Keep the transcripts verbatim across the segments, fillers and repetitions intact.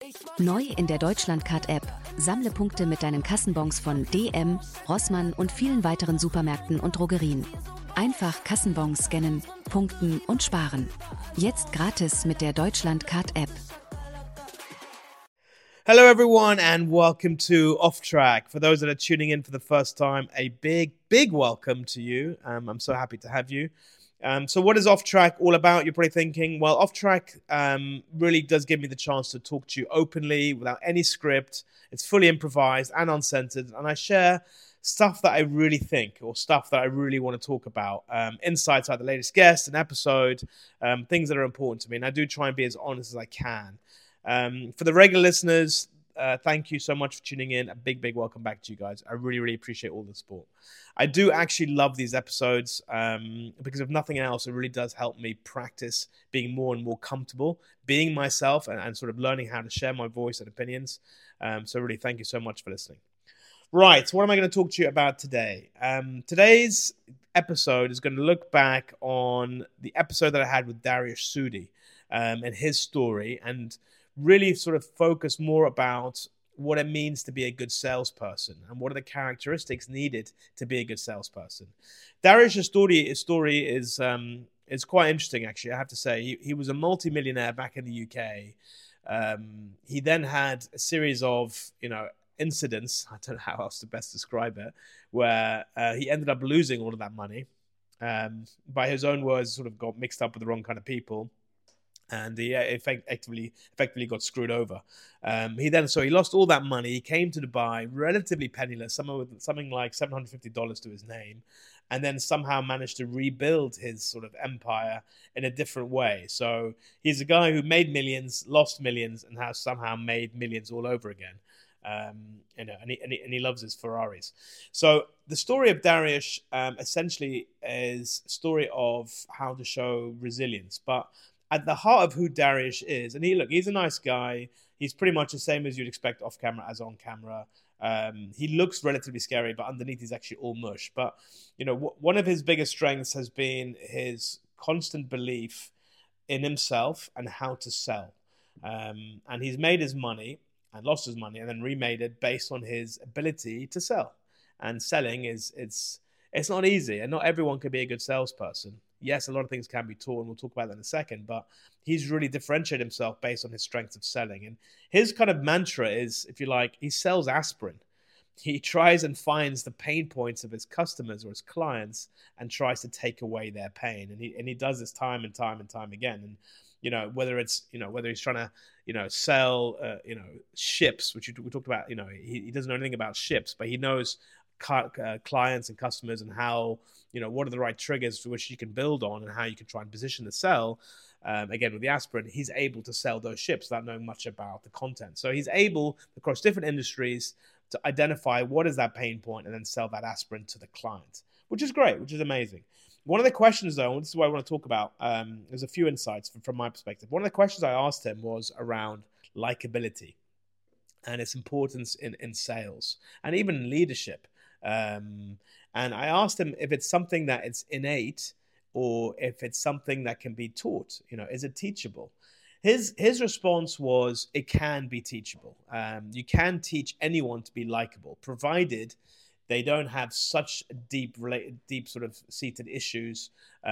Neu in der Deutschlandcard-App. Sammle Punkte mit deinen Kassenbons von D M, Rossmann und vielen weiteren Supermärkten und Drogerien. Einfach Kassenbons scannen, punkten und sparen. Jetzt gratis mit der Deutschlandcard-App. Hello everyone and welcome to Off Track. For those that are tuning in for the first time, a big, big welcome to you. Um, I'm so happy to have you. Um, so what is Off Track all about? You're probably thinking, well, Off Track um, really does give me the chance to talk to you openly without any script. It's fully improvised and uncensored, and I share stuff that I really think or stuff that I really want to talk about, um, insights about the latest guest, an episode, um, things that are important to me, and I do try and be as honest as I can. Um, for the regular listeners, uh, thank you so much for tuning in. A big, big welcome back to you guys. I really, really appreciate all the support. I do actually love these episodes um, because if nothing else, it really does help me practice being more and more comfortable, being myself and, and sort of learning how to share my voice and opinions. Um, so really, thank you so much for listening. Right, so what am I going to talk to you about today? Um, today's episode is going to look back on the episode that I had with Dariush Sudi um, and his story, and really sort of focus more about what it means to be a good salesperson and what are the characteristics needed to be a good salesperson. Dariush's story, his story is um, is quite interesting, actually, I have to say. He, he was a multi-millionaire back in the U K. Um, he then had a series of, you know, incidents, I don't know how else to best describe it, where uh, he ended up losing all of that money. Um, by his own words, sort of got mixed up with the wrong kind of people. And he effectively effectively got screwed over. Um, he then so he lost all that money. He came to Dubai relatively penniless, somewhere with something like seven hundred fifty dollars to his name, and then somehow managed to rebuild his sort of empire in a different way. So he's a guy who made millions, lost millions, and has somehow made millions all over again. Um, you know, and he, and he and he loves his Ferraris. So the story of Dariush um, essentially is a story of how to show resilience, but at the heart of who Dariush is, and he look, he's a nice guy. He's pretty much the same as you'd expect off camera as on camera. Um, he looks relatively scary, but underneath he's actually all mush. But you know, w- one of his biggest strengths has been his constant belief in himself and how to sell. Um, and he's made his money and lost his money, and then remade it based on his ability to sell. And selling is it's it's not easy, and not everyone can be a good salesperson. Yes, a lot of things can be taught, and we'll talk about that in a second, but he's really differentiated himself based on his strengths of selling. And his kind of mantra is, if you like, he sells aspirin. He tries and finds the pain points of his customers or his clients and tries to take away their pain. And he and he does this time and time and time again. And, you know, whether it's, you know, whether he's trying to, you know, sell, uh, you know, ships, which we talked about, you know, he, he doesn't know anything about ships, but he knows Uh, clients and customers and how, you know, what are the right triggers for which you can build on and how you can try and position the sell. Um, again, with the aspirin, he's able to sell those ships without knowing much about the content. So he's able, across different industries, to identify what is that pain point and then sell that aspirin to the client, which is great, which is amazing. One of the questions, though, and this is what I want to talk about, um, there's a few insights from, from my perspective. One of the questions I asked him was around likability and its importance in, in sales and even in leadership. Um, and I asked him if it's something that it's innate or if it's something that can be taught. You know, is it teachable? His his response was, it can be teachable. Um, you can teach anyone to be likable, provided they don't have such deep, related, deep sort of seated issues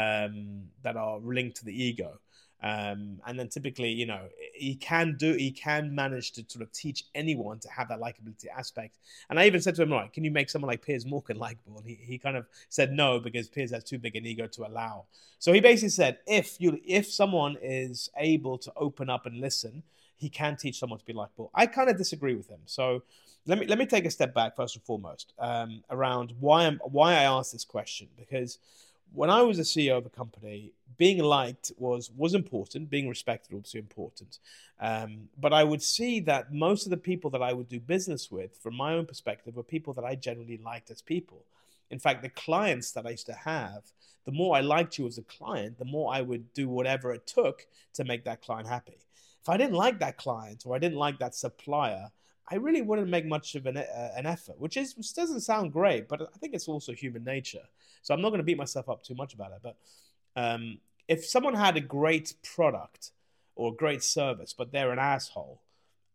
um, that are linked to the ego. Um, and then typically, you know, he can do, he can manage to sort of teach anyone to have that likability aspect. And I even said to him, like, can you make someone like Piers Morgan likable? And he, he kind of said no, because Piers has too big an ego to allow. So he basically said, if you, if someone is able to open up and listen, he can teach someone to be likable. I kind of disagree with him. So let me, let me take a step back first and foremost, um, around why I'm, why I asked this question, because when I was a C E O of a company, being liked was was important. Being respected was important. Um, but I would see that most of the people that I would do business with, from my own perspective, were people that I generally liked as people. In fact, the clients that I used to have, the more I liked you as a client, the more I would do whatever it took to make that client happy. If I didn't like that client or I didn't like that supplier, I really wouldn't make much of an, uh, an effort, which is which doesn't sound great, but I think it's also human nature. So I'm not going to beat myself up too much about it. But um, if someone had a great product or a great service, but they're an asshole,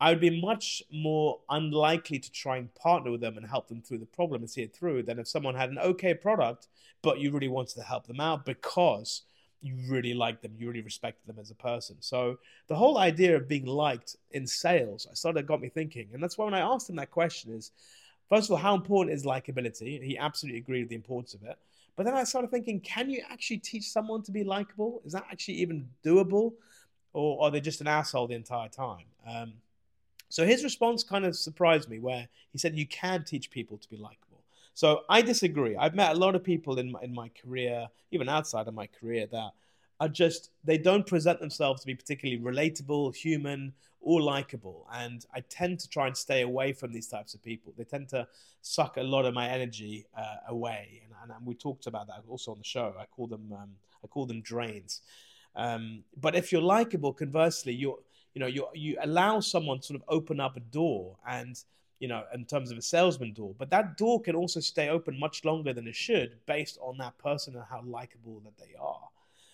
I would be much more unlikely to try and partner with them and help them through the problem and see it through than if someone had an okay product, but you really wanted to help them out because you really liked them, you really respected them as a person. So the whole idea of being liked in sales, I started got me thinking. And that's why when I asked him that question is, first of all, how important is likability? He absolutely agreed with the importance of it. But then I started thinking, can you actually teach someone to be likable? Is that actually even doable? Or are they just an asshole the entire time? Um, so his response kind of surprised me, where he said you can teach people to be likable. So I disagree. I've met a lot of people in my, in my career, even outside of my career, that are just, they don't present themselves to be particularly relatable, human, or likable. And I tend to try and stay away from these types of people. They tend to suck a lot of my energy uh, away. And, and, and we talked about that also on the show. I call them, um, I call them drains. Um, but if you're likable, conversely, you're, you know, you you allow someone to sort of open up a door, and, you know, in terms of a salesman door, but that door can also stay open much longer than it should based on that person and how likable that they are.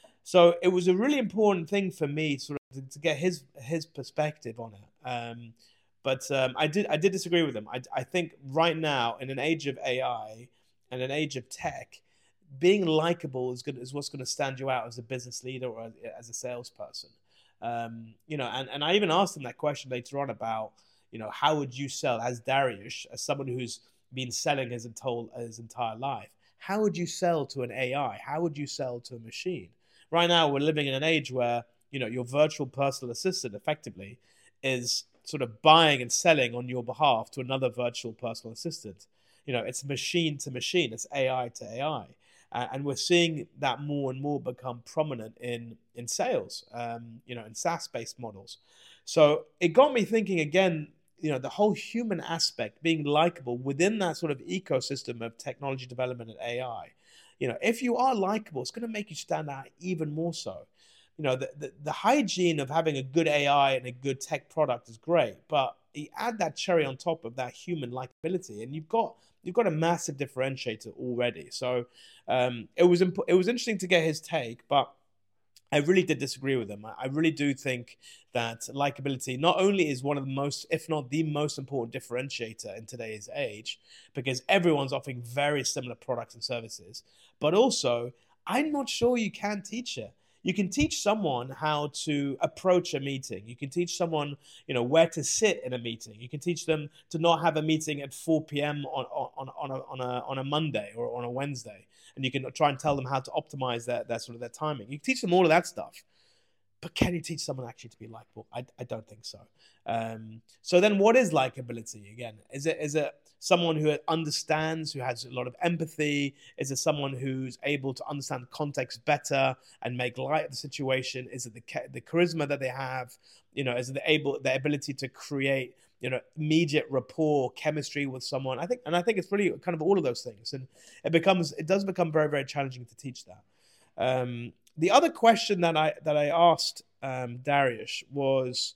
So it was a really important thing for me sort of to, to get his his perspective on it. Um, but um, I did I did disagree with him. I, I think right now, in an age of A I and an age of tech, being likable is good is what's going to stand you out as a business leader or as, as a salesperson. Um, you know, and, and I even asked him that question later on about, you know, how would you sell as Dariush, as someone who's been selling his entire, his entire life? How would you sell to an A I? How would you sell to a machine? Right now, we're living in an age where, you know, your virtual personal assistant effectively is sort of buying and selling on your behalf to another virtual personal assistant. You know, it's machine to machine. It's A I to A I. Uh, and we're seeing that more and more become prominent in in sales, um, you know, in SaaS-based models. So it got me thinking again, you know, the whole human aspect, being likable within that sort of ecosystem of technology development and A I. You know, if you are likable, it's going to make you stand out even more so. You know, the, the, the hygiene of having a good A I and a good tech product is great, but you add that cherry on top of that human likability, and you've got you've got a massive differentiator already. So um, it was imp- it was interesting to get his take, but I really did disagree with him. I really do think that likability not only is one of the most, if not the most important differentiator in today's age, because everyone's offering very similar products and services, but also I'm not sure you can teach it. You can teach someone how to approach a meeting. You can teach someone, you know, where to sit in a meeting. You can teach them to not have a meeting at four p.m. on on on a on a on a Monday or on a Wednesday, and you can try and tell them how to optimize their, their sort of their timing. You can teach them all of that stuff. But can you teach someone actually to be likable? I, I don't think so. Um, so then what is likability again? Is it is it someone who understands, who has a lot of empathy? Is it someone who's able to understand the context better and make light of the situation? Is it the the charisma that they have? You know, is it the able the ability to create, you know, immediate rapport, chemistry with someone? I think, and I think it's really kind of all of those things. And it becomes it does become very, very challenging to teach that. Um, The other question that I that I asked um, Dariush was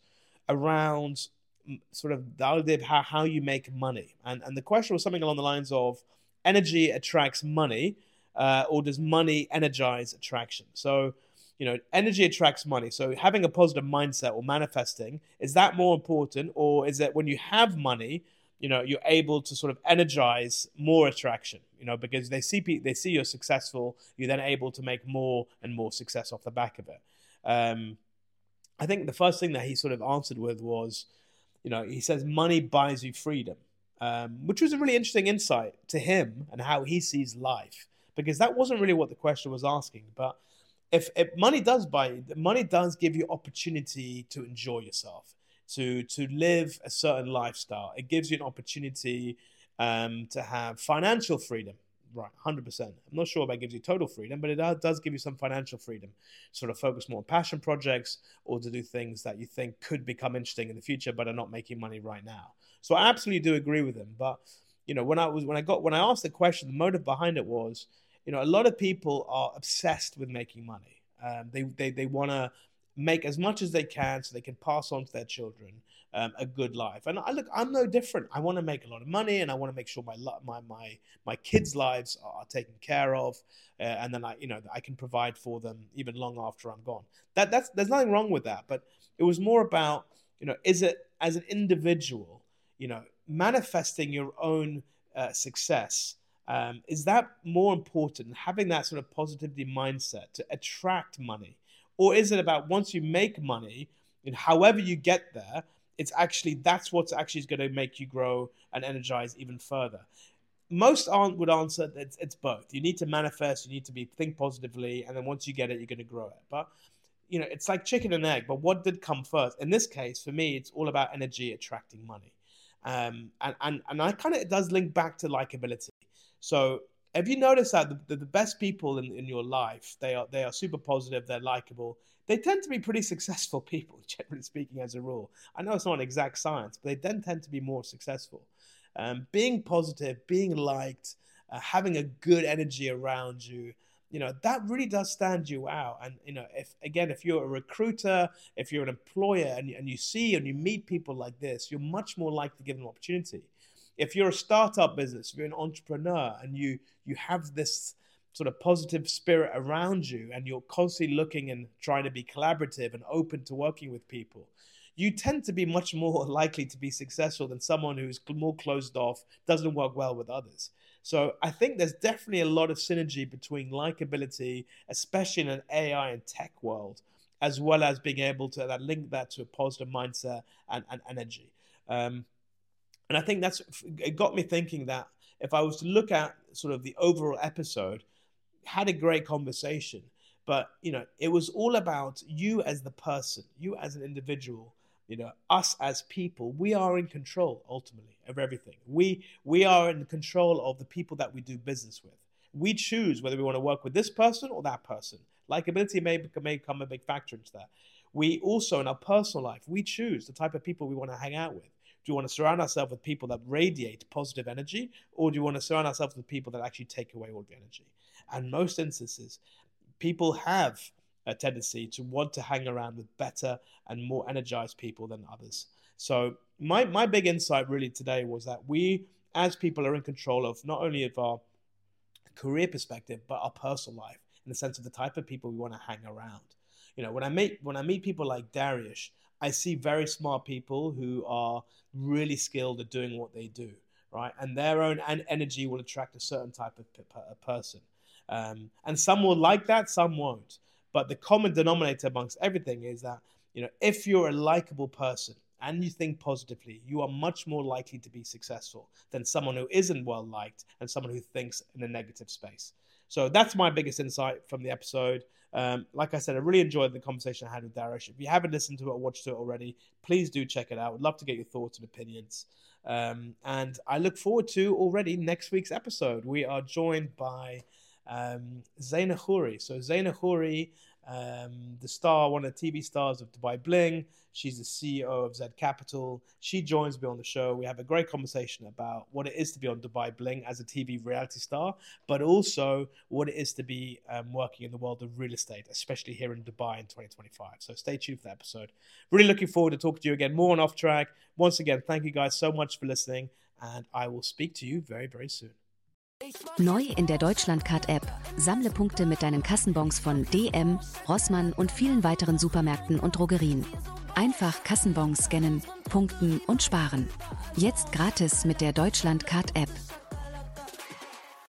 around sort of the idea of how, how you make money. And, and the question was something along the lines of energy attracts money, uh, or does money energize attraction? So, you know, energy attracts money. So having a positive mindset or manifesting, is that more important? Or is it when you have money, you know, you're able to sort of energize more attraction, you know, because they see they see you're successful, you're then able to make more and more success off the back of it. Um, I think the first thing that he sort of answered with was, you know, he says money buys you freedom, um, which was a really interesting insight to him and how he sees life, because that wasn't really what the question was asking. But if, if money does buy, money does give you opportunity to enjoy yourself, to to live a certain lifestyle. It gives you an opportunity um, to have financial freedom, right, one hundred percent. I'm not sure if that gives you total freedom, but it does give you some financial freedom, sort of focus more on passion projects or to do things that you think could become interesting in the future but are not making money right now. So I absolutely do agree with him. But, you know, when I was when I got when I asked the question, the motive behind it was, you know, a lot of people are obsessed with making money. Um, they they they want to make as much as they can so they can pass on to their children um, a good life. And I look, I'm no different. I want to make a lot of money, and I want to make sure my my my my kids' lives are taken care of, uh, and then I you know I can provide for them even long after I'm gone. That that's there's nothing wrong with that. But it was more about, you know, is it as an individual, you know, manifesting your own uh, success, um, is that more important, having that sort of positivity mindset to attract money? Or is it about once you make money, and however you get there, it's actually, that's what's actually going to make you grow and energize even further? Most aren't would answer that it's, it's both. You need to manifest, you need to be think positively, and then once you get it, you're going to grow it. But you know, it's like chicken and egg. But what did come first? In this case, for me, it's all about energy attracting money, um, and and and I kind of, it does link back to likability. So have you noticed that the, the, the best people in, in your life, they are they are super positive, they're likable. They tend to be pretty successful people, generally speaking, as a rule. I know it's not an exact science, but they then tend to be more successful. Um, being positive, being liked, uh, having a good energy around you, you know, that really does stand you out. And, you know, if, again, if you're a recruiter, if you're an employer and, and you see and you meet people like this, you're much more likely to give them an opportunity. If you're a startup business, if you're an entrepreneur and you, you have this sort of positive spirit around you and you're constantly looking and trying to be collaborative and open to working with people, you tend to be much more likely to be successful than someone who's more closed off, doesn't work well with others. So I think there's definitely a lot of synergy between likability, especially in an A I and tech world, as well as being able to that link that to a positive mindset and, and energy. Um, and I think that's, it got me thinking that if I was to look at sort of the overall episode, had a great conversation, but, you know, it was all about you as the person, you as an individual. You know, us as people, we are in control ultimately of everything. We we are in control of the people that we do business with. We choose whether we want to work with this person or that person. Likability may, may become a big factor into that. We also, in our personal life, we choose the type of people we want to hang out with. Do you want to surround ourselves with people that radiate positive energy, or do you want to surround ourselves with people that actually take away all the energy? And most instances, people have a tendency to want to hang around with better and more energized people than others. So my, my big insight really today was that we as people are in control of not only of our career perspective, but our personal life in the sense of the type of people we want to hang around. You know, when I meet, when I meet people like Dariush, I see very smart people who are really skilled at doing what they do, right? And their own energy will attract a certain type of person. Um, and some will like that, some won't. But the common denominator amongst everything is that, you know, if you're a likable person and you think positively, you are much more likely to be successful than someone who isn't well liked and someone who thinks in a negative space. So that's my biggest insight from the episode. Um, like I said, I really enjoyed the conversation I had with Dariush. If you haven't listened to it or watched it already, please do check it out. I'd love to get your thoughts and opinions. Um, and I look forward to already next week's episode. We are joined by Um, Zaina Khoury. So Zaina Khoury, um, the star, one of the T V stars of Dubai Bling. She's the C E O of Z Capital. She joins me on the show. We have a great conversation about what it is to be on Dubai Bling as a T V reality star, but also what it is to be um, working in the world of real estate, especially here in Dubai in twenty twenty-five. So stay tuned for that episode. Really looking forward to talking to you again more on Off Track. Once again, thank you guys so much for listening, and I will speak to you very, very soon. Neu in der Deutschlandcard-App. Sammle Punkte mit deinen Kassenbons von D M, Rossmann und vielen weiteren Supermärkten und Drogerien. Einfach Kassenbons scannen, punkten und sparen. Jetzt gratis mit der Deutschlandcard-App.